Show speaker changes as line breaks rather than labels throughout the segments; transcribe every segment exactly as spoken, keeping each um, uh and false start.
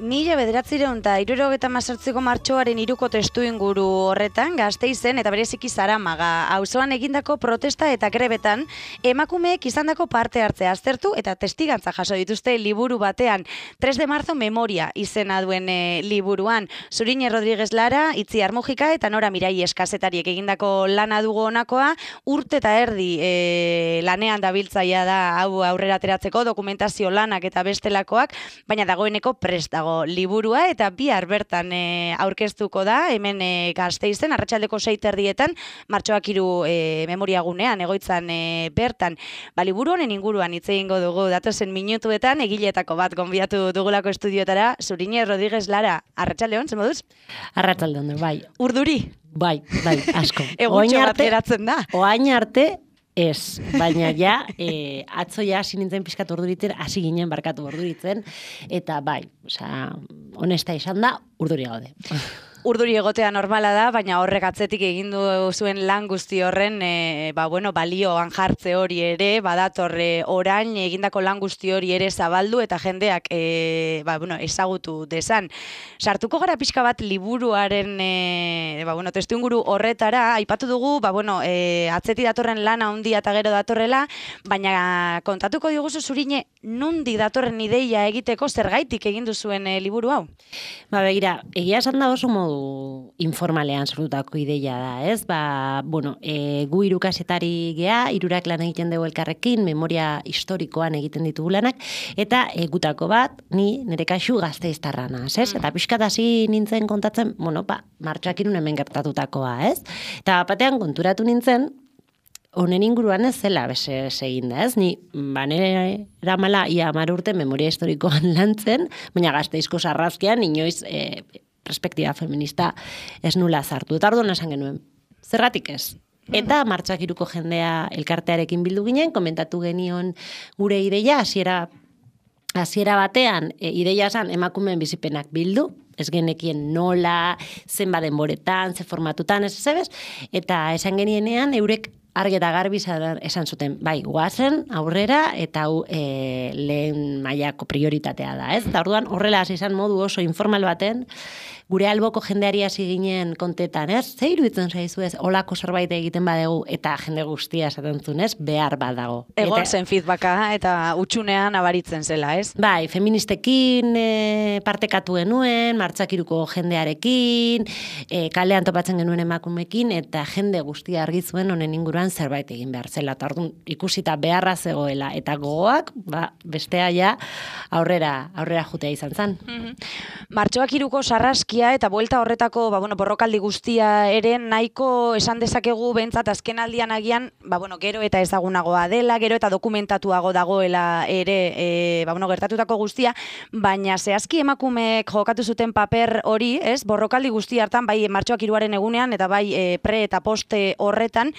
Mila bederatzireun eta hirurogeita hamazortziko martxoaren hiruko testu inguru horretan, Gasteizen eta bereziki Zaramaga auzoan egindako protesta eta grebetan emakumeek izandako parte hartzea aztertu eta testigantza jaso dituzte liburu batean. tres de marzo memoria izena duen e, liburuan. Zurine Rodríguez Lara, Itziar Mujika eta Nora Mirai eskazetariek egindako lana dugu honakoa, urte eta erdi e, lanean dabiltzaia da hau aurrera ateratzeko dokumentazio lanak eta bestelakoak, baina dagoeneko prest dago liburua eta bihar bertan e, aurkeztuko da, hemen e, Gasteizen, arratsaldeko sei erdietan, martxoak hiru e, memoriagunean, egoitzan e, bertan. Ba, liburu honen inguruan hitz egingo dugu datozen minutuetan, egiletako bat gonbidatu dugulako estudiotara, Zurine Rodríguez Lara, arratsaldeon, zer moduz?
Arratsaldeon, bai.
Urduri?
Bai, bai, asko.
Egutxo bat geratzen da.
Oain arte, ez, baina ja, e, atzo ja hasi nintzen pixkat urduritzen, hasi ginen barkatu urduritzen, eta bai, osea, honesta izan da, urduri gaude.
Urduri egotea normala da, baina horrek atzetik egindu zuen lan guzti horren e, ba, bueno, balioan jartze hori ere, badator e, orain egindako lan guzti hori ere zabaldu eta jendeak e, ba, bueno, ezagutu desan. Sartuko gara pixka bat liburuaren e, ba, bueno, testu inguru horretara, aipatu dugu, ba, bueno, e, atzetik datorren lana handia eta gero datorrela, baina kontatuko diguzu Zurine, nundik datorren ideia egiteko zergaitik egindu zuen e, liburu hau?
Ba, begira, egia esan da oso modu informalean sortutako ideia da, ez? Ba, bueno, e, gu hiru kazetari gea, hirurak lan egiten dugu elkarrekin, memoria historikoan egiten ditugu lanak, eta e, gutako bat, ni nire kasu Gasteiztarra naz, ez? Eta pixkat hasi nintzen kontatzen, bueno, ba, martxoak hirun hemen gertatutakoa, ez? Eta batean konturatu nintzen, honen inguruan ez zela bese egin da, ez? Ni, ba, nire eramala ia hamar urte memoria historikoan lantzen, baina Gasteizko sarrazkian inoiz e, perspektiba feminista ez nula zartu. Eta orduan esan genuen, zergatik ez? Eta martxoak hiruko jendea elkartearekin bildu ginen, komentatu genion gure ideia, hasiera hasiera batean, e, ideia esan emakumeen bizipenak bildu, ez genekien nola, zenba denboretan, ze formatutan, ez zebez, eta esan genienean eurek argi eta garbi esan zuten, bai, guazen, aurrera, eta hau e, lehen mailako prioritatea da, ez? Eta orduan horrela hasi izan modu oso informal baten, gure alboko jendeari hasi ginen kontetan, ez? Ze iruditzen zaizu ez, olako zerbait egiten badegu, eta jende guztia esaten zuen, ez? Behar badago.
Egon zen feedbacka eta utxunean abaritzen zela, ez?
Bai, feministekin e, partekatu genuen, martxoak hiruko jendearekin, e, kalean topatzen genuen emakumekin, eta jende guztia argi zuen honen inguruan zerbait egin behar zela. Eta orduan ikusita beharra zegoela, eta gogoak, ba, bestea ja aurrera, aurrera jutea izan zen.
Mm-hmm. Martxoak hiruko sarraskia eta buelta horretako ba, bueno, borrokaldi guztia ere nahiko esan dezakegu behintzat azken aldian agian, ba, bueno, gero eta ezagunagoa dela, gero eta dokumentatuago dagoela ere e, ba, bueno, gertatutako guztia, baina zehazki emakumeek jokatu zuten paper hori, ez, borrokaldi guzti hartan, bai martxoak hiruaren egunean eta bai e, pre eta poste horretan,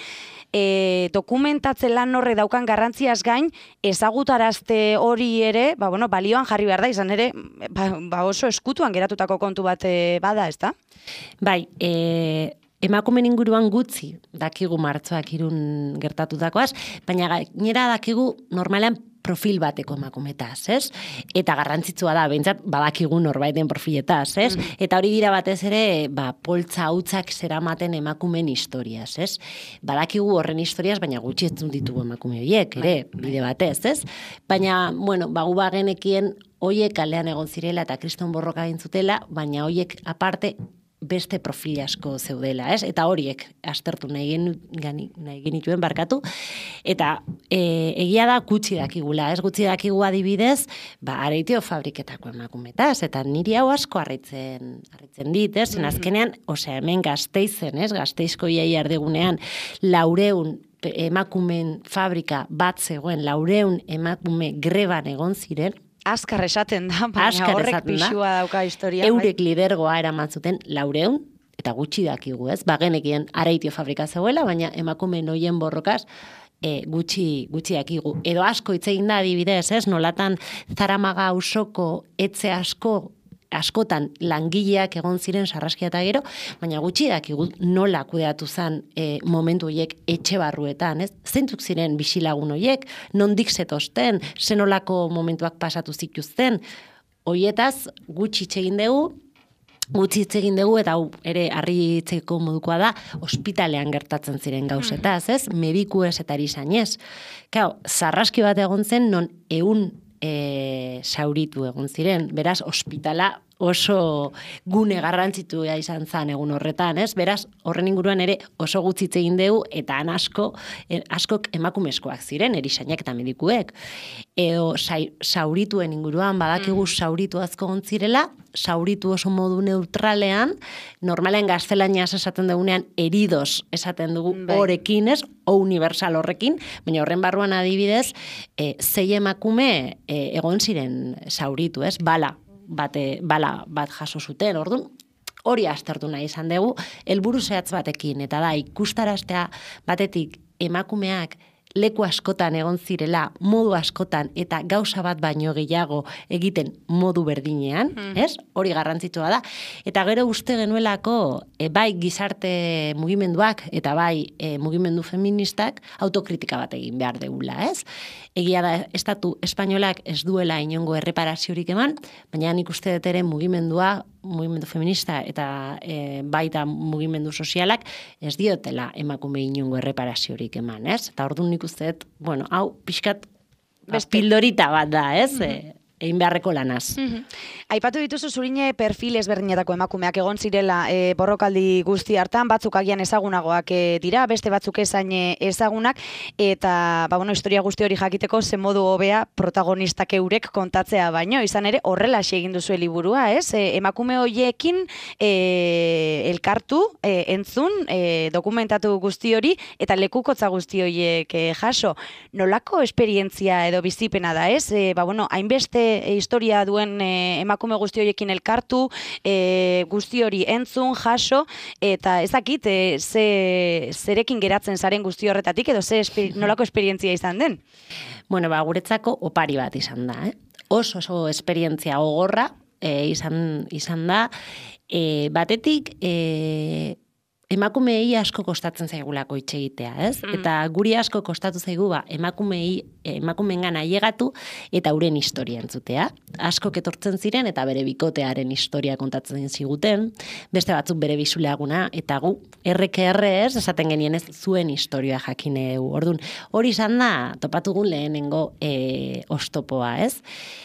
E, dokumentatze lan horrek daukan garrantziaz gain, ezagutarazte hori ere, ba, bueno, balioan jarri behar da, izan ere, ba, ba oso eskutuan geratutako kontu bat e, bada, ez da?
Bai, e, emakumen inguruan gutxi dakigu martxoak hirun gertatutakoaz, baina gainera dakigu normalean profil bateko emakumetaz, ez? Eta garrantzitsua da, behintzat badakigu norbaiten profiletaz, ez? Mm. Eta hori dira batez ere, ba, poltza hautzak zeramaten emakumen historiaz, ez? Badakigu horren historiaz, baina gutxi ez ditugu emakume horiek, ere, bide batez, ez? Baina, bueno, bagu bagenekien hoiek kalean egon zirela eta kriston borroka egin zutela, baina hoiek aparte beste profil asko zeudela, ez? Eta horiek aztertu nahi genituen barkatu. Eta e, egia da gutxi dakigula, ez? Gutxi dakigu adibidez, ba, areitio fabriketako emakumetaz, eta niri hau asko harritzen, harritzen dit, ez? Zen azkenean, osea, hemen Gasteizen, ez? Gasteizko iaia erdigunean, laureun emakumen fabrika bat zegoen, laureun emakume greban egon ziren,
Azkar esaten da, baina horrek pixua dauka historia.
Eurek lidergoa eraman zuten laureun, eta gutxi dakigu, ez? Bagenekien areitio fabrika zegoela, baina emakume noien borrokaz e, gutxi, gutxi dakigu. Edo asko hitz egin da adibidez, ez? Nolatan Zaramaga auzoko etxe asko askotan langileak egon ziren sarraskia eta gero, baina gutxi dakigu nola kudeatu zen e, momentu horiek etxe barruetan, ez? Zeintzuk ziren bisilagun horiek, nondik zetozten, zenolako momentuak pasatu zituzten, hoietaz gutxi hitz egin dugu, gutxi hitz egin dugu, eta hau ere harritzeko modukoa da, ospitalean gertatzen ziren gauzetaz, ez? Mediku ez eta erizainez. Kau, zarraski bat egon zen, non eun e, sauritu egon ziren, beraz, ospitala oso gune garrantzitua izan zen egun horretan, ez? Beraz, horren inguruan ere oso gutxi hitz egin dugu, eta han asko, askok emakumezkoak ziren, erizainak eta medikuek. Edo saurituen inguruan, badakigu sauritu asko gontzirela, sauritu oso modu neutralean, normalen gaztelaniaz esaten dugunean heridos esaten dugu horrekin, ez? O universal horrekin, baina horren barruan adibidez, e, zei emakume e, egon ziren sauritu, ez? Bala. Bate, bala bat jaso zuten, orduan, hori aztertu nahi izan dugu, helburu zehatz batekin, eta da, ikustaraztea batetik emakumeak leku askotan egon zirela, modu askotan, eta gauza bat baino gehiago egiten modu berdinean, mm. ez? Hori garrantzitsua da. Eta gero uste genuelako, e, bai gizarte mugimenduak, eta bai e, mugimendu feministak, autokritika bat egin behar deula, ez? Egia da, estatu espainolak ez duela inongo erreparaziorik eman, baina nik uste dut ere mugimendua, mugimendu feminista eta e, baita mugimendu sozialak ez diotela emakume inongo erreparaziorik eman, ez? Eta orduan nik uste dut, bueno, hau pixkat pildorita bat da, ez? Mm-hmm. Egin beharreko lanaz.
Mm-hmm. Aipatu dituzu zurine perfil ezberdinetako emakumeak egon zirela e, borrokaldi guzti hartan, batzuk agian ezagunagoak e, dira, beste batzuk ezain ezagunak, eta ba, bueno, historia guzti hori jakiteko ze modu hobea protagonistak eurek kontatzea baino, izan ere horrela egin duzu liburua, ez? E, emakume horiekin e, elkartu, e, entzun, e, dokumentatu guzti hori, eta lekukotza guzti horiek e, jaso. Nolako esperientzia edo bizipena da, ez? E, ba, bueno, hainbeste e, historia duen e, emakume guzti horiekin elkartu, e, guzti hori entzun, jaso, eta ezakit, e, ze, zerekin geratzen zaren guzti horretatik, edo ze esper, nolako esperientzia izan den?
Bueno, ba, guretzako opari bat izan da, eh? Oso oso esperientzia gogorra e, izan, izan da, e, batetik, e, emakumeei asko kostatzen zaigulako hitz egitea, ez? Mm. Eta guri asko kostatu zaigu ba, emakumeei, emakumeengan ailegatu eta euren historia entzutea. Asko etortzen ziren eta bere bikotearen historia kontatzen ziguten, beste batzuk bere bizulaguna, eta gu, erreke erre ez, esaten genien ez zuen historia jakineu. Orduan, hori izan da, topatugun lehenengo e, ostopoa, ez?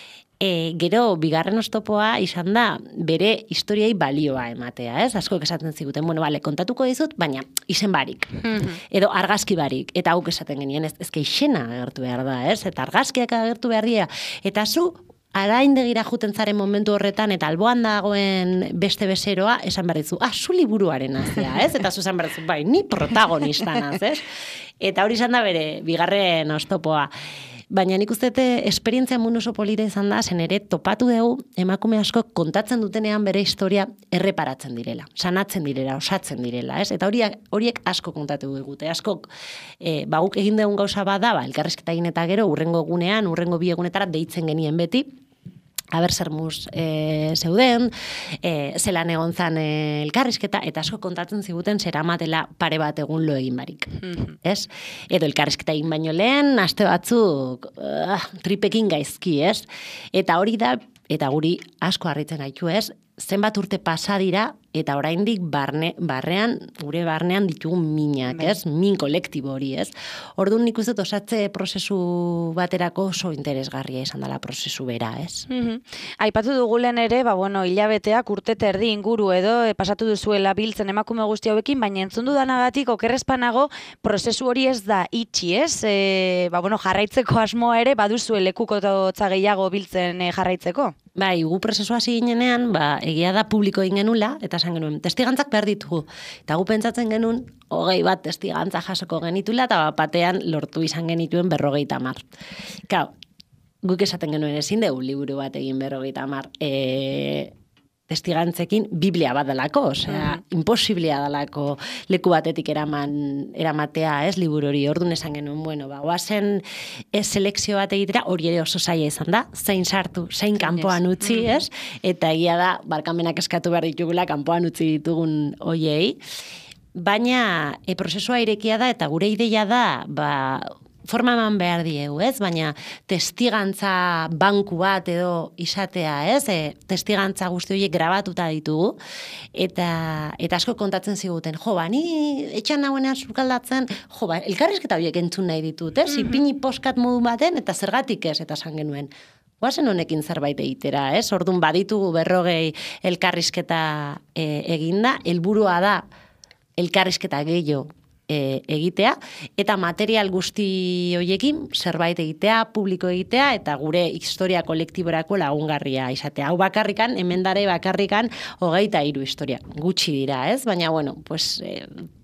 E, gero, bigarren oztopoa izan da bere historiai balioa ematea, ez? Asko esaten ziguten, bueno, bale, kontatuko dizut, baina izen barik, mm-hmm. edo argazki barik, eta hauk esaten genien, ez, ez keixena agertu behar da, ez? Eta argazkiak agertu behar dira, eta zu, araindegira juten zaren momentu horretan, eta alboan dagoen beste bezeroa, esan behar dizu, ah, zu liburuaren azia, ez? Eta zu esan behar dizu, bai, ni protagonistan az, ez? Eta hori izan da bere, bigarren oztopoa. Baina nik uste esperientzia mundu oso polita izan da, zen ere topatu dugu emakume asko kontatzen dutenean bere historia erreparatzen direla, sanatzen direla, osatzen direla, ez? Eta horiek, horiek asko kontatu digute, asko e, ba, guk egin dugun gauza bada, ba, elkarrezketa egin eta gero, urrengo egunean, urrengo bi egunetara deitzen genien beti, aber zer muz e, zeuden, e, zelan egon zan e, elkarrizketa, eta asko kontatzen ziguten zera matela pare bat egun lo egin barik. Mm-hmm. Ez? Edo elkarrizketa egin baino lehen, aste batzuk uh, tripekin gaizki, ez? Eta hori da, eta guri asko harritzen gaitu, ez? Zenbat urte pasa dira, eta oraindik barne, barrean, gure barnean ditugun minak, ez? Min kolektibo hori, ez? Orduan nik uste osatze prozesu baterako oso interesgarria izan dela prozesu bera, ez?
Mm-hmm. Aipatu dugulen ere, ba, bueno, hilabeteak urte terdi inguru edo, e, pasatu duzuela biltzen emakume guzti hauekin, baina entzun dudanagatik okerrezpanago prozesu hori ez da itxi, ez? E, ba, bueno, jarraitzeko asmoa ere, baduzue lekukotza gehiago biltzen e, jarraitzeko?
Bai, gu prozesua hasi ginenean, ba, egia da publiko egin genula, eta esan genuen, testigantzak behar ditugu. Eta gu pentsatzen genuen, hogei bat testigantza jasoko genitula, eta batean lortu izan genituen berrogeita hamar. Kau, guk esaten genuen ezin dugu liburu bat egin berrogeita hamar. E, testigantzekin Biblia bat dalako, osea, mm. imposiblea dalako leku batetik eraman, eramatea, ez, liburu hori. Orduan esan genuen, bueno, ba, oazen ez selekzio bat egitera, hori ere oso zaila izan da, zein sartu, zein kanpoan utzi, mm. ez, eta egia da, barkamenak eskatu behar ditugula, kanpoan utzi ditugun hoiei, baina e, prozesua irekia da, eta gure ideia da, ba, forma eman behar diegu, ez? Baina testigantza banku bat edo izatea, ez? E, testigantza guzti horiek grabatuta ditugu, eta, eta asko kontatzen ziguten, jo, ba, ni etxan nagoenean zurkaldatzen, jo, ba, elkarrizketa horiek entzun nahi ditut, ez? Mm-hmm. Ipini poskat modu baten, eta zergatik ez, eta esan genuen. Guazen honekin zerbait egitera, ez? Orduan baditugu berrogei elkarrizketa e, eginda, helburua da elkarrizketa gehiago e, egitea, eta material guzti horiekin zerbait egitea, publiko egitea, eta gure historia kolektiborako lagungarria izatea. Hau bakarrikan, emendare bakarrikan, hogeita hiru historia. Gutxi dira, ez? Baina, bueno, pues, e,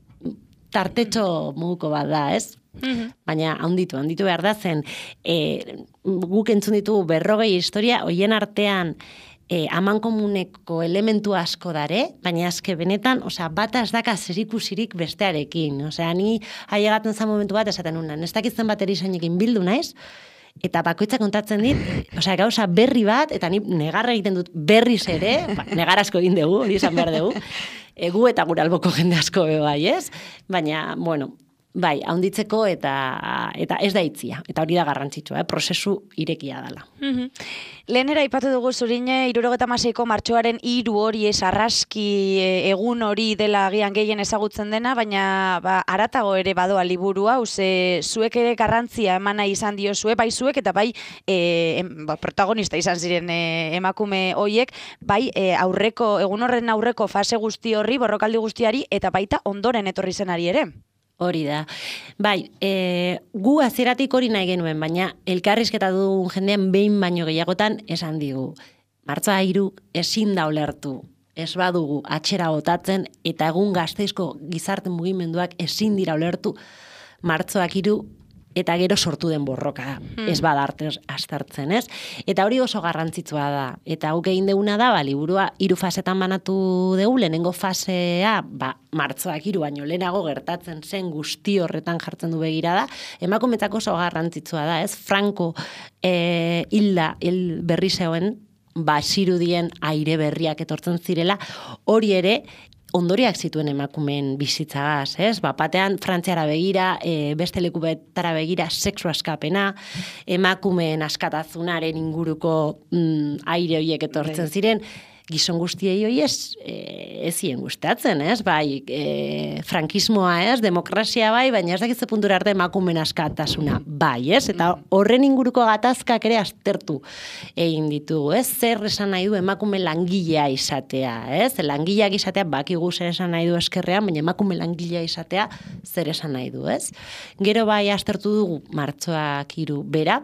tartetxo muguko bat da, ez? Mm-hmm. Baina handitu, handitu behar da zen, e, guk entzun ditugu berrogei historia, hoien artean, E, aman komuneko elementu asko dare, baina azke benetan, osea, bat ez daka zerikusirik bestearekin. Osea, ni ailegaten zan momentu bat esaten unan, ez dakitzen bat erizainekin bildu naiz, eta bakoitza kontatzen dit, osea, gauza berri bat, eta ni negarra egiten dut berriz ere, ba, negar asko egin dugu, hori esan behar dugu, egu eta gure alboko jende asko be bai, ez? Baina, bueno, bai, haunditzeko eta, eta ez da itzia, eta hori da garrantzitsua, eh? Prozesu irekia dela.
Mm-hmm. Lehenera ipatu dugu zurine, hirurogeita hamaseiko martxoaren hiru hori esarraski egun hori dela agian gehien ezagutzen dena, baina ba, aratago ere badoa liburua, ze zuek ere garrantzia emana izan diozue, bai zuek eta bai e, em, ba, protagonista izan ziren e, emakume hoiek, bai e, aurreko, egun horren aurreko fase guzti horri, borrokaldi guztiari, eta baita ondoren etorri zenari ere.
Hori da. Bai, e, gu azeratik hori nahi genuen, baina elkarrizketa dugun jendean behin baino gehiagotan esan digu. Martxoa hiru ezin da ulertu, ez badugu atxera botatzen, eta egun Gasteizko gizarte mugimenduak ezin dira ulertu martxoak hiru eta gero sortu den borroka, hmm. ez bada astartzen, ez? Eta hori oso garrantzitsua da. Eta guk egin deguna da, ba, liburua hiru fasetan banatu dugu, lehenengo fasea, ba, martxoak hiru baino lehenago gertatzen zen guzti horretan jartzen du begirada, emakumetzako oso garrantzitsua da, ez? Franco e, hilda, hil berri zegoen, ba, zirudien aire berriak etortzen zirela, hori ere, ondoriak zituen emakumeen bizitzagaz, ez? Ba, batean Frantziara begira, e, beste leku betara begira, sexu askapena, emakumeen askatazunaren inguruko mm, aire horiek etortzen ziren, gizon guztiei hori ez, e, ez zien gustatzen, ez? Bai, e, frankismoa, ez? Demokrazia bai, baina ez dakitze puntura arte emakumeen askatasuna, bai, ez? Eta horren inguruko gatazkak ere aztertu egin ditugu, ez? Zer esan nahi du emakume langilea izatea, ez? Langileak izatea bakigu zer esan nahi du eskerrean, baina emakume langilea izatea zer esan nahi du, ez? Gero bai aztertu dugu martxoak hiru bera,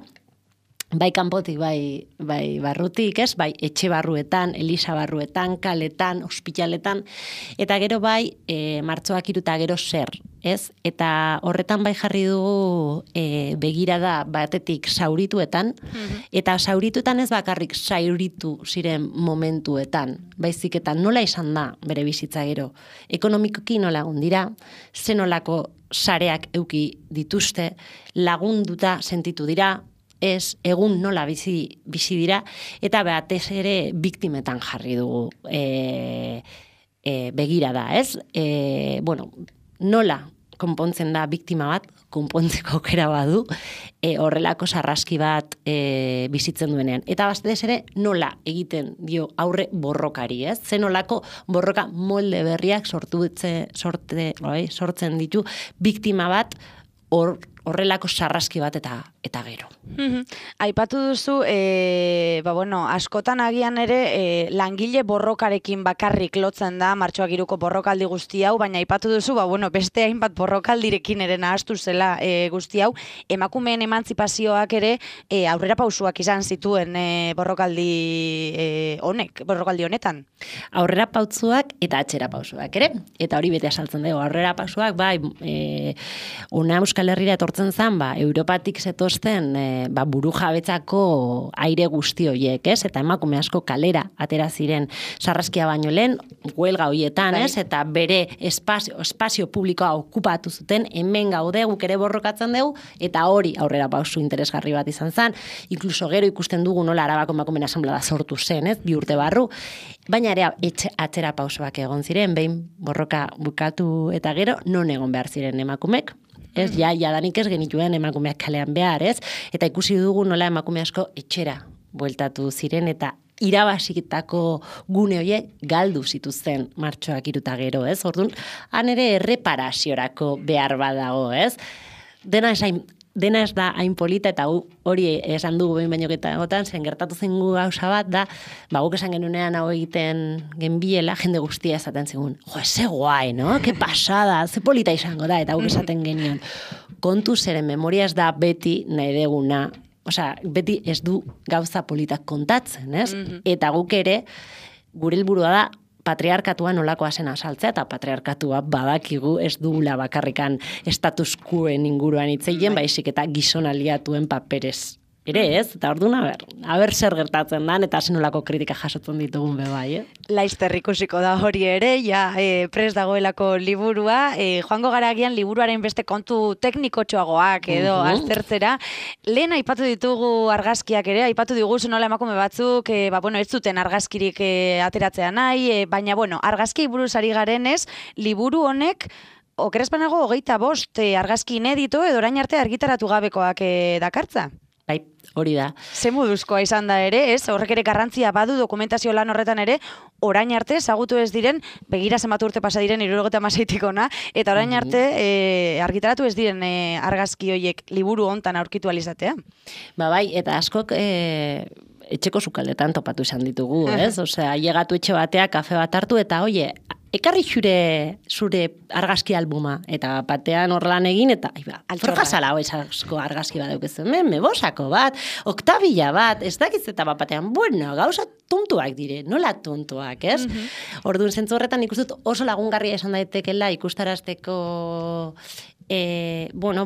bai kanpotik, bai, bai barrutik, ez? Bai etxe barruetan, eliza barruetan, kaletan, ospitaletan, eta gero bai e, martxoak hiru eta gero zer, ez? Eta horretan bai jarri dugu e, begirada batetik zaurituetan, mm-hmm. eta zaurituetan ez bakarrik zauritu ziren momentuetan, baizik eta nola izan da bere bizitza gero. Ekonomikoki nola dira, zenolako sareak euki dituzte, lagunduta sentitu dira, ez egun nola bizi, bizi dira, eta batez ere biktimetan jarri dugu e, e, begira da, ez? E, bueno, nola konpontzen da biktima bat, konpontzeko aukera badu, e, horrelako sarraski bat e, bizitzen duenean. Eta batez ere nola egiten dio aurre borrokari, ez? Zenolako borroka molde berriak sortu sorte, bai, sortzen ditu biktima bat hor horrelako sarraski bat eta eta gero.
Mm-hmm. Aipatu duzu, e, ba bueno, askotan agian ere e, langile borrokarekin bakarrik lotzen da martxoak hiruko borrokaldi guzti hau, baina aipatu duzu, ba bueno, beste hainbat borrokaldirekin ere nahastu zela e, guzti hau, emakumeen emantzipazioak ere e, aurrera pausuak izan zituen e, borrokaldi e, honek, borrokaldi honetan.
Aurrera pausuak eta atzera pausuak ere, eta hori bete asaltzen dugu, aurrera pausuak, bai, e, una Euskal Herrira etortzen zen, ba, Europatik zetozten e, ba, buru jabetzako aire guzti horiek, ez? Eta emakume asko kalera atera ziren sarraskia baino lehen, huelga horietan, ez? Eta bere espazio, espazio publikoa okupatu zuten, hemen gaude, guk ere borrokatzen dugu, eta hori aurrera pausu interesgarri bat izan zen, inkluso gero ikusten dugu nola Arabako emakumeen asamblea sortu zen, ez? Bi urte barru, baina ere etxe, atzera pausoak egon ziren, behin borroka bukatu eta gero non egon behar ziren emakumek, Ez, ja, jadanik ez genituen emakumeak kalean behar, ez? Eta ikusi dugu nola emakume asko etxera bueltatu ziren eta irabazitako gune horiek galdu zituzten martxoak iruta gero, ez? Orduan, han ere erreparaziorako behar badago, ez? Dena esain, dena ez da hain polita eta hori esan dugu behin baino gotan, zen gertatu zengu gauza bat da, ba, guk esan genunean hau egiten genbiela, jende guztia esaten zegoen, jo, ze guai, no? Ke pasada, ze polita izango da, eta guk esaten genion. Kontu zeren memoria ez da beti nahi deguna, osea, beti ez du gauza politak kontatzen, ez? Mm-hmm. Eta guk ere, gure helburua da, patriarkatua nolakoa zen asaltzea, eta patriarkatua badakigu ez dugula bakarrikan status quoen inguruan hitzeien, baizik eta gizon aliatuen paperez. Ere ez, eta orduan, aber, aber zer gertatzen dan, eta zenolako kritika jasotzen ditugun bebai, eh?
Laizter ikusiko da hori ere, ja, e, pres dagoelako liburua, e, joango gara agian liburuaren beste kontu teknikotxoagoak edo uh-huh. aztertzera. Lehen aipatu ditugu argazkiak ere, aipatu diguzu nola emakume batzuk, e, ba, bueno, ez zuten argazkirik e, ateratzea nahi, e, baina, bueno, argazki buruz ari garenez, liburu honek, okerezpanago hogeita bost e, argazki inedito edo orain arte argitaratu gabekoak e, dakartza.
Bai, hori da.
Ze moduzkoa izan da ere, ez? Horrek ere garrantzia badu dokumentazio lan horretan ere, orain arte ezagutu ez diren, begira zenbat urte pasa diren hirurogeita hamaseitik ona, eta orain arte e, argitaratu ez diren e, argazki horiek liburu hontan aurkitu alizatea.
Ba bai, eta askok e, etxeko sukaldetan topatu izan ditugu, ez? Osea, llegatu etxe batea, kafe bat hartu, eta oie, ekarri zure, zure argazki albuma, eta batean horrelan egin, eta ba, frokazala hau esasko argazki bat daukezu, me, mebosako bat, oktabila bat, ez dakiz eta bat batean, bueno, gauza tontuak dire, nola tontuak, ez? Mm-hmm. Orduan, zentzu horretan ikustut oso lagungarria esan daitekela ikustarazteko E, bueno,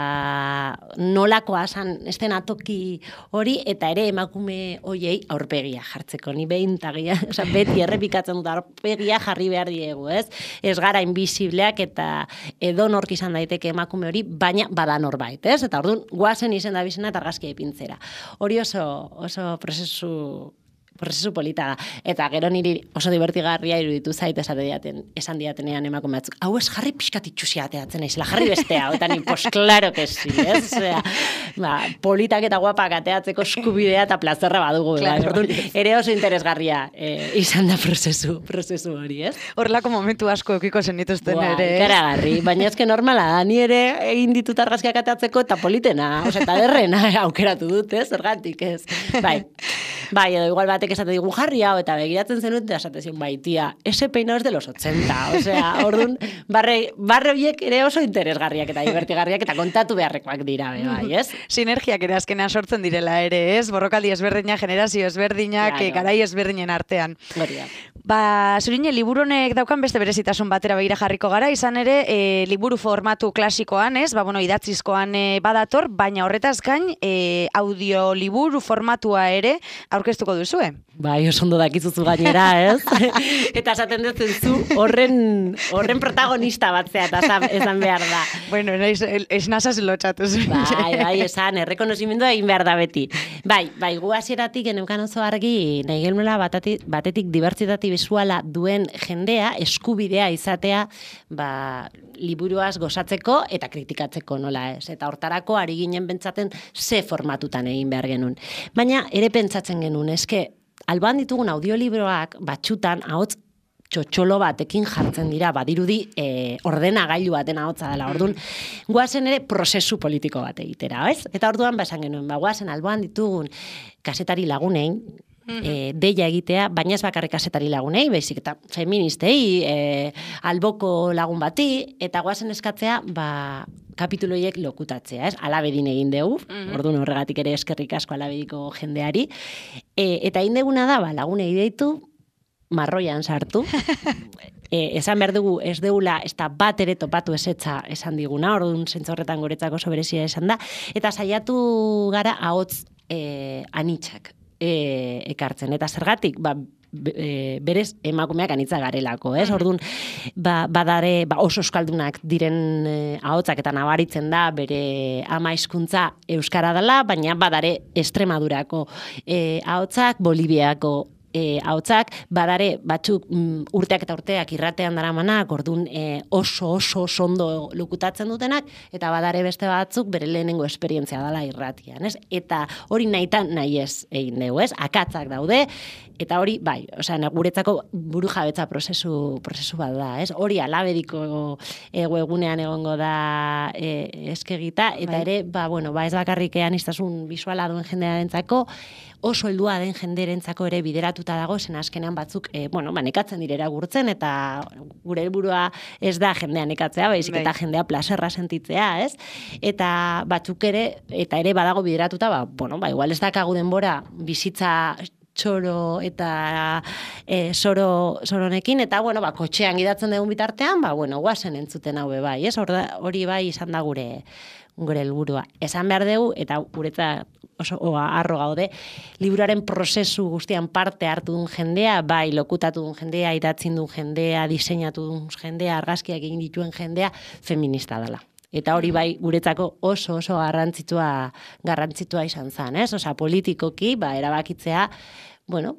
ba, nolakoa zan estenatoki hori, eta ere emakume hoiei aurpegia jartzeko, ni behin tagia, oza, beti errepikatzen dut aurpegia jarri behar diegu, ez? Ez gara invisibleak eta edo nork izan daiteke emakume hori, baina bada norbait, ez? Eta orduan, guazen izen da bizena eta argazkia ipintzera. Hori oso, oso prozesu prozesu polita da. Eta gero niri oso divertigarria iruditu zait esan diaten, esan diatenean emakume batzuk. Hau ez jarri pixkat itxusia ateatzen naizela, jarri bestea, eta ni, pues, claro que sí, ez? Osea, ba, politak eta guapak ateatzeko eskubidea eta plazerra badugu. Claro, ba, ere oso interesgarria eh, izan da prozesu, prozesu hori, ez?
Horrelako momentu asko eukiko zen dituzten
Boa,
ere.
Ikaragarri, baina ezke normala da, ni ere egin ditut argazkiak ateatzeko eta politena, osea, eta derrena aukeratu dut, ez? Zergatik, ez? Bai, bai, edo igual batek esate digun jarri hau, eta begiratzen zenut, eta esate zion, bai, tia, ese peinado es de los ochenta, osea, orduan, barre, barre horiek ere oso interesgarriak eta divertigarriak eta kontatu beharrekoak dira, bai, ez?
Sinergiak ere azkenean sortzen direla ere, ez? Borrokaldi ezberdina, generazio ezberdinak, claro. Garai ezberdinen artean.
Hori da.
Ba, Zurine, liburu honek daukan beste berezitasun batera begira jarriko gara, izan ere, e, liburu formatu klasikoan, ez? Ba, bueno, idatzizkoan e, badator, baina horretaz gain, e, audioliburu formatua ere aurkeztuko duzue.
Bai, oso ondo dakizuzu gainera, ez? Eta esaten dutzen zu horren, horren protagonista batzea, eta esan behar da.
Bueno, ez, ez nasaz lotxatu zu.
Bai, bai, esan, errekonozimendua egin behar da beti. Bai, bai, gu hasieratik geneukan oso argi, nahi genuela batetik, batetik dibertsitati bisuala duen jendea, eskubidea izatea, ba, liburuaz gozatzeko eta kritikatzeko nola ez. Eta hortarako ari ginen pentsaten ze formatutan egin behar genuen. Baina ere pentsatzen genuen, eske, alban ditugun audiolibroak batxutan ahots txotxolo batekin jartzen dira, badirudi e, ordenagailu baten ahotsa dela. Orduan, guazen ere prozesu politiko bat egitera, ez? Eta orduan basan genuen, ba, guazen alban ditugun kasetari lagunein, E, deia egitea, baina ez bakarrik kasetari lagunei, baizik eta feministei, e, alboko lagun bati, eta guazen eskatzea, ba, kapituloiek lokutatzea, ez? Alabedin egin dugu, mm-hmm. Orduan horregatik ere eskerrik asko alabediko jendeari, e, eta egin deguna da, ba, lagunei deitu, marroian sartu, e, esan behar dugu ez deula, ez da bat ere topatu ezetza esan diguna, orduan zentzorretan goretzako oso berezia esan da, eta saiatu gara ahots e, anitxak, E, ekartzen, eta zergatik ba, e, berez emakumeak anitza garelako, ez? Orduan, ba, badare ba, oso euskaldunak diren e, ahotsak eta nabaritzen da bere ama hizkuntza euskara dela, baina badare Extremadurako e, ahotsak, Boliviako e, ahotsak, badare batzuk mm, urteak eta urteak irratean daramanak, orduan e, oso oso oso ondo lukutatzen dutenak, eta badare beste batzuk bere lehenengo esperientzia dela irratian, ez? Eta hori nahitan nahi ez egin dugu, ez? Akatzak daude, eta hori, bai, osea, guretzako buru jabetza prozesu, prozesu bat da, ez? Hori alabediko e, webgunean egongo da e, eskegita, eta bai. Ere, ba, bueno, ba, ez bakarrik aniztasun bisuala duen jendearentzako, oso heldua den jenderentzako ere bideratuta dago, zen azkenean batzuk, e, bueno, ba, nekatzen direra gurtzen, eta gure helburua ez da jendea nekatzea, baizik eta jendea plaserra sentitzea, ez? Eta batzuk ere, eta ere badago bideratuta, ba, bueno, ba, igual ez dakagu denbora bizitza txoro eta e, soro, soronekin, eta, bueno, ba, kotxean gidatzen dugun bitartean, ba, bueno, guazen entzuten hau bai, ez? Hori bai izan da gure gure helburua. Esan behar dugu, eta guretzat oso oa, arro gaude, liburuaren prozesu guztian parte hartu duen jendea, bai lokutatu duen jendea, idatzin duen jendea, diseinatu duen jendea, argazkiak egin dituen jendea, feminista dela. Eta hori bai guretzako oso oso garrantzitsua garrantzitsua izan zen, ez? Osea, politikoki, ba, erabakitzea, bueno,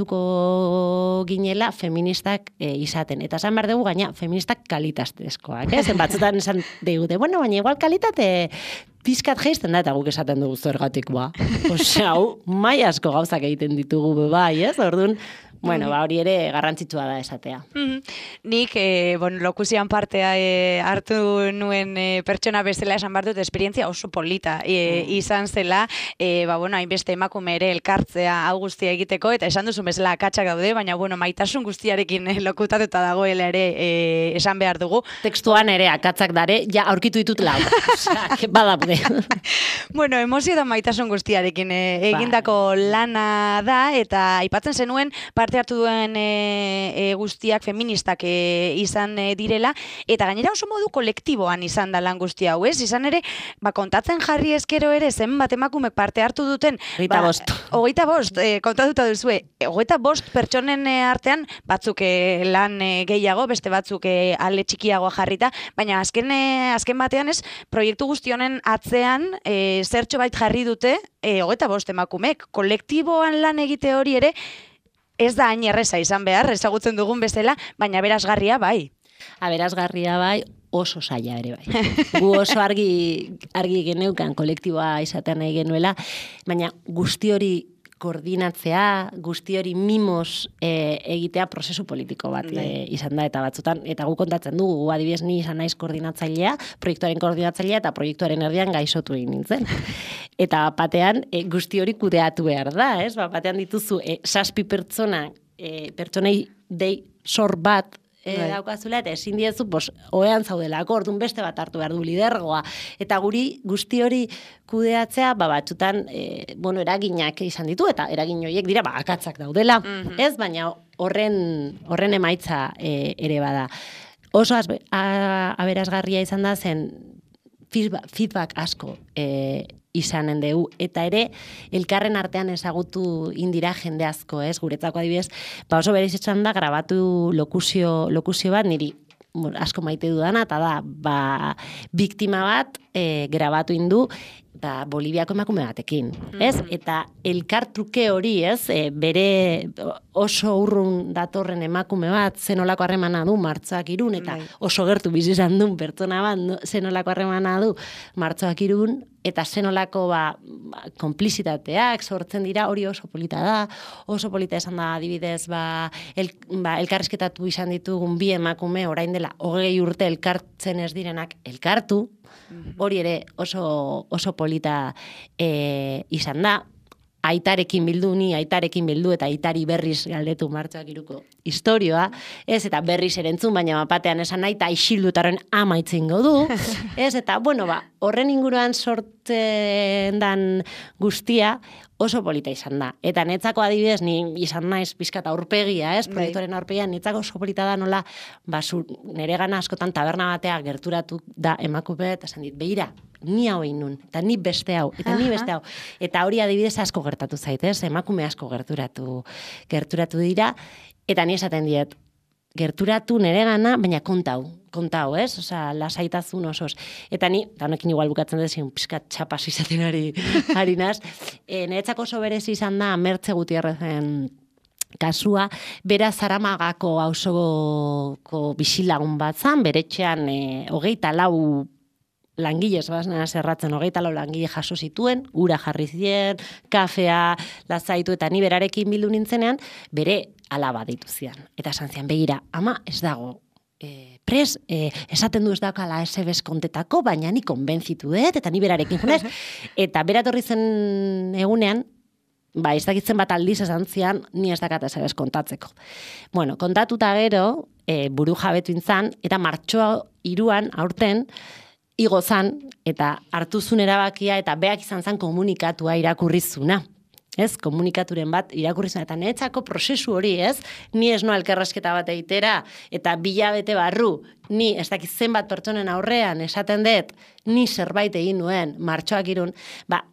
basaiatuko ginela feministak e, izaten. Eta esan behar dugu gaina feministak kalitaztezkoak, eh? Zen batzutan esan digute, bueno, baina igual kalitate pizkat geisten da, eta guk esaten dugu zergatik, ba. Osea, hau, mai asko gauzak egiten ditugu bai, ez? Orduan, bueno, ba, hori ere garrantzitsua da esatea.
Mm-hmm. Nik, eh, bueno, lokuzian partea eh, hartu nuen eh, pertsona bezala esan behar dut, esperientzia oso polita eh, mm. izan zela, eh, ba, bueno, hainbeste emakume ere elkartzea hau guztia egiteko, eta esan duzun bezala akatsak daude, baina, bueno, maitasun guztiarekin eh, lokutatuta dagoela ere eh, esan behar dugu.
Tekstuan ere akatsak dare, ja, aurkitu ditut lau. Osea, badaude.
Bueno, emozio da maitasun guztiarekin eh, egindako lana da, eta aipatzen zenuen parte hartu duen e, e, guztiak feministak e, izan e, direla, eta gainera oso modu kolektiboan izan da lan guzti hau, ez? Izan ere, ba, kontatzen jarri eskero ere, zenbat emakumek parte hartu duten,
hogeita ba, bost.
Hogeita bost, e, kontatuta duzue, hogeita bost pertsonen e, artean, batzuk e, lan e, gehiago, beste batzuk e, ale txikiagoa jarrita, baina azken, e, azken batean ez, proiektu guztionen atzean, e, zertxo bait jarri dute, e, hogeita bost emakumek, kolektiboan lan egite hori ere, ez da hain erreza izan behar, ezagutzen dugun bezala, baina aberasgarria bai.
Aberasgarria bai, oso saia ere bai. Gu oso argi, argi geneukan kolektiboa izatean nahi genuela, baina guzti hori koordinatzea, guzti hori mimos e, egitea prozesu politiko bat e, izan da, eta batzutan, eta gu kontatzen dugu, gu adibidez ni izan naiz koordinatzailea, proiektuaren koordinatzailea, eta proiektuaren erdian gaixotu egin nintzen. Eta batean e, guzti hori kudeatu behar da, ez? Ba, batean dituzu, e, saspi pertsona, e, pertsonei dei sor bat, E, daukazula, eta ezin diezu, bos, oean zaudelako, orduan beste bat hartu behar du lidergoa. Eta guri guzti hori kudeatzea, ba, batzutan, e, bueno, eraginak izan ditu, eta eragin horiek dira, ba, akatzak daudela. Mm-hmm. Ez, baina horren, horren emaitza e, ere bada. Oso azbe, a, aberasgarria izan da zen feedback asko e, izanen dugu, eta ere elkarren artean ezagutu indira jende asko, ez, guretzako adibidez, ba oso berez izan da grabatu lokuzio, lokuzio bat niri bueno, asko maite dudana, eta da, ba, biktima bat e, grabatu indu, ba, Boliviako emakume batekin, ez? Mm-hmm. Eta elkartruke hori, ez? E, bere oso urrun datorren emakume bat, zenolako harremana du martxoak irun, eta Bai. Oso gertu bizi izan duen pertsona bat, no, zenolako harremana du martxoak irun, eta zenolako ba, ba, konplizitateak sortzen dira, hori oso polita da, oso polita esan da adibidez, ba, el, ba, elkarrizketatu izan ditugun bi emakume, orain dela, hogei urte elkartzen ez direnak elkartu, hori ere oso, oso polita e, izan da, aitarekin bildu ni, aitarekin bildu, eta aitari berriz galdetu martxoak iruko historioa, ez, eta berriz erentzun, baina bapatean esan nahi, eta aixildutaren ama itzingo du, ez, eta, bueno, ba, horren inguruan sortzen dan guztia, oso polita izan da. Eta netzako adibidez, ni izan naiz pizkat aurpegia, ez, proiektuaren aurpegia, netzako oso polita da nola, ba, nere gana askotan taberna batea gerturatu da emakume, eta esan dit, beira, ni hau egin nun, eta ni beste hau, eta ni beste hau. Eta hori adibidez asko gertatu zaitez, emakume asko gerturatu, gerturatu dira, eta ni esaten diet, gerturatu nere gana, baina kontau, kontau, ez? Osea, lasaitazun osoz. Eta ni, eta honekin igual bukatzen dezin, pizkat txapas izaten ari, ari naz, e, niretzako oso berezi izan da Mertxe Gutierrezen kasua, bera Zaramagako auzoko bizilagun bat zan, bere etxean e, hogeita lau langilez basnea zerratzen, hogeita lau langile jaso zituen, ura jarri zien, kafea, lazaitu, eta ni berarekin bildu nintzenean, bere alaba deitu zian. Eta esan zian, begira, ama ez dago, E, pres, e, esaten du ez daukala S B S kontetako, baina ni konbentzitu dut, eta ni berarekin junez. Eta beratorri zen egunean, ba, ez dakitzen bat aldiz esan zian, ni ez dakat S B S kontatzeko. Bueno, kontatuta gero, e, buru jabetu intzan, eta martxoa iruan, aurten, igo zan, eta hartu zuen erabakia, eta beak izan zan komunikatua irakurrizuna. Ez, komunikaturen bat irakurrizuna, eta netzako prozesu hori, ez, ni ez noa elkarrasketa bat eitera, eta bilabete barru, ni ez dakit zenbat pertsonen aurrean, esaten dut, ni zerbait egin nuen, martxoak irun, ba,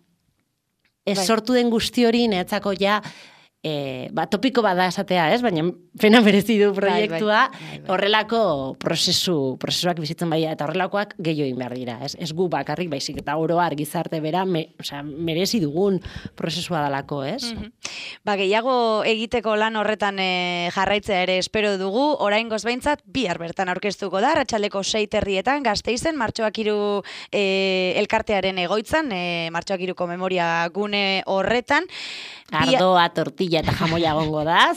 ez bai. Sortu den guzti hori netzako ja, e, ba, topiko bada esatea, ez, baina pena merezi du proiektua, bai, bai. Bai, bai. Horrelako prozesu, prozesuak bizitzen baia, eta horrelakoak gehiago egin behar dira, ez, ez gu bakarrik baizik, eta oroar gizarte bera, me, osea, merezi dugun prozesua dalako, ez?
Mm-hmm. Ba, gehiago egiteko lan horretan e, jarraitzea ere espero dugu, oraingoz behintzat bihar bertan aurkeztuko da, arratsaldeko sei terrietan, Gasteizen, martxoak hiru e, elkartearen egoitzan, e, martxoak hiruko memoria gune horretan.
Ardoa, tortilla eta jamoia gongo daz.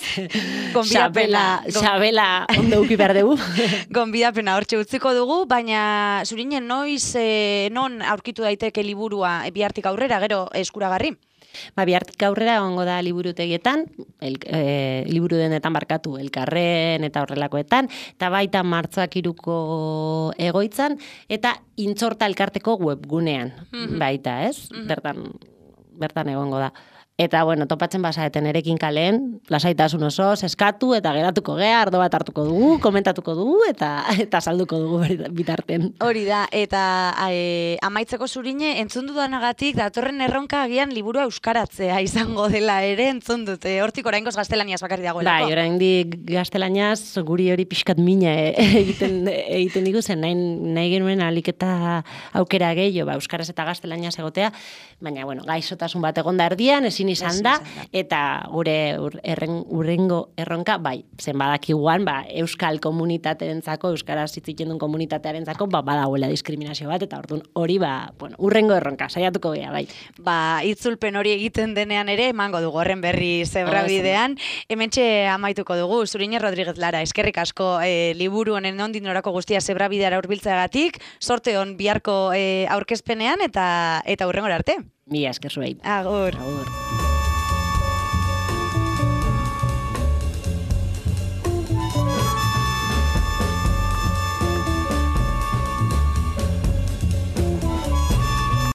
Xabela, xabela ondo uki behar dugu.
Gonbidapena hortxe utziko dugu, baina zurinen noiz e, non aurkitu daiteke liburua bihartik aurrera, gero eskuragarri?
Ba, bihartik aurrera egongo da liburutegietan, el, e, liburu denetan barkatu, elkarren eta horrelakoetan, eta baita martzoak iruko egoitzan, eta intzorta elkarteko webgunean, mm-hmm. baita, ez? Mm-hmm. Bertan, bertan egongo da. Eta, bueno, topatzen basaeten erekin kaleen, lasaitasun oso, eskatu eta geratuko gea, ardo bat hartuko dugu, komentatuko dugu, eta eta salduko dugu bitarten.
Hori da, eta e, amaitzeko zurine, entzun dudanagatik, datorren erronka agian liburua euskaratzea izango dela ere, entzun dute. Hortik oraingoz gaztelaniaz bakarri dagoelako.
Bai, oraindik gaztelaniaz, guri hori pixkat mina egiten, egiten digu zen, nahi, nahi genuen aliketa aukera gehiago, ba, euskaraz eta gaztelaniaz egotea, baina, bueno, gaixotasun bat egonda erdian, ezin izan da, eta gure erren, urrengo erronka, bai, zen badakiguan, ba, euskal komunitatearentzako, euskaraz hitz egiten duen komunitatearentzako, ba, badagoela diskriminazio bat, eta orduan hori, ba, bueno, urrengo erronka, saiatuko gea, bai.
Ba, itzulpen hori egiten denean ere, emango dugu horren berri zebrabidean, hementxe amaituko dugu, Zurine Rodríguez Lara, eskerrik asko e, liburu honen nondik norako guztia zebrabideara hurbiltzeagatik, sorte hon biharko e, aurkezpenean, eta eta urrengora arte.
Mila esker zuei.
Agur.
Agur.